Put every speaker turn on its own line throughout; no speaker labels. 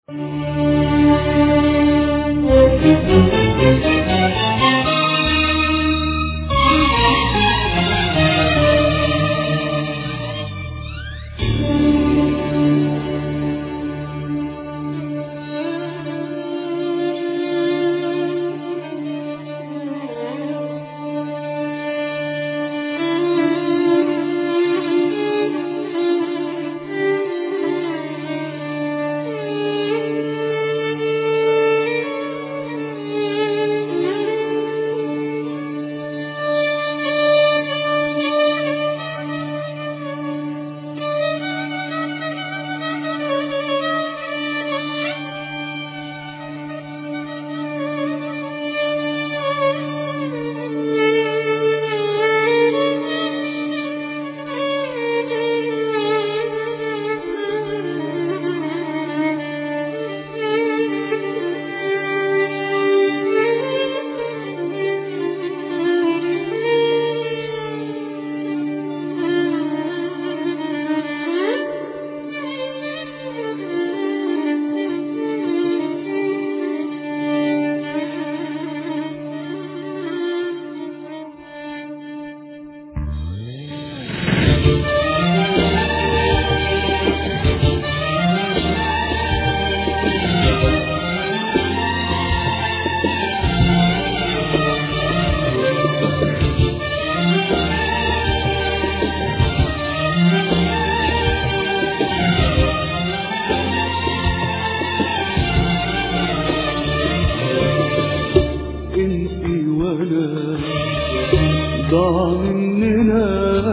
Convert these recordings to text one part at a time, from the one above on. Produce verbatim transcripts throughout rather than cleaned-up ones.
ضاع مننا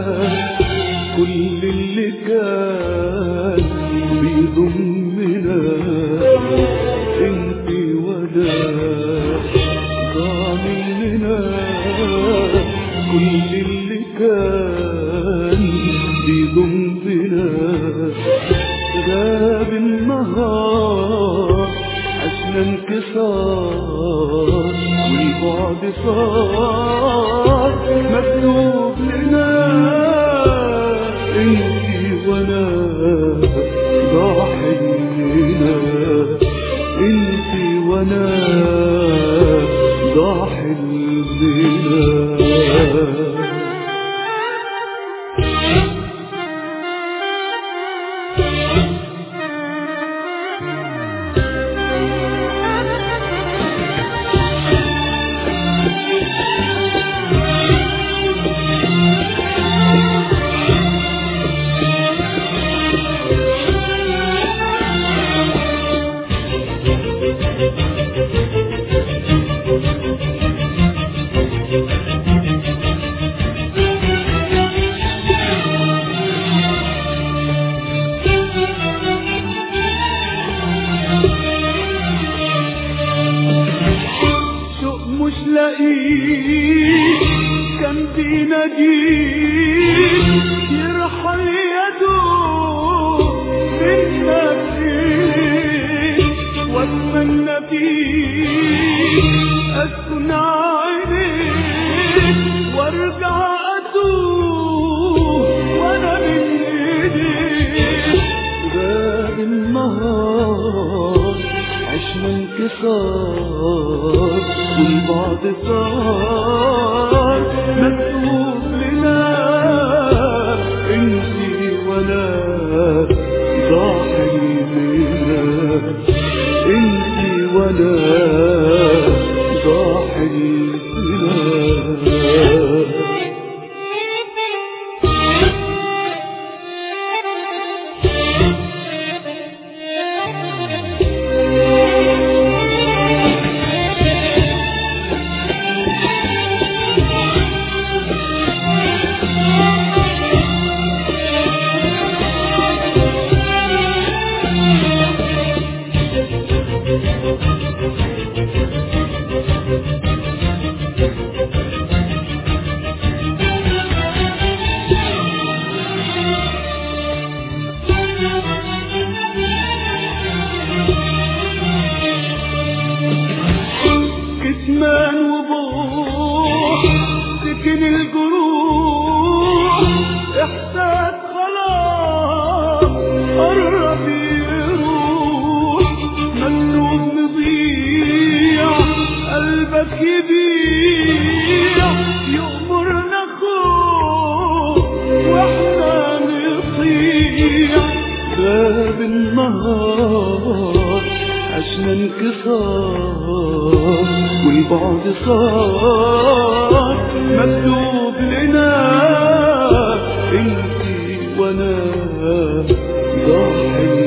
كل اللي كان بيضمنا، انت ولا ضاع مننا كل اللي كان بيضمنا. غاب النهار عشنا انكسار والبعد صار مكتوب لنا، انتي وانا ضاع حلمنا، انتي وانا ضاع حلمنا. مش لاقيه كان بيناديه يرحل يده منا فيه، واتمنى فيه اسكن عينيه وارجع اتوه وانا من ايديه. غاب النهار عشنا انكسار والبعد صار مكتوب لنا، انتي وانا ضاع حلمنا، انتي وانا ضاع حلمنا. ونهار عشنا انكسار والبعد صار مكتوب لنا انتي وانا ضاحي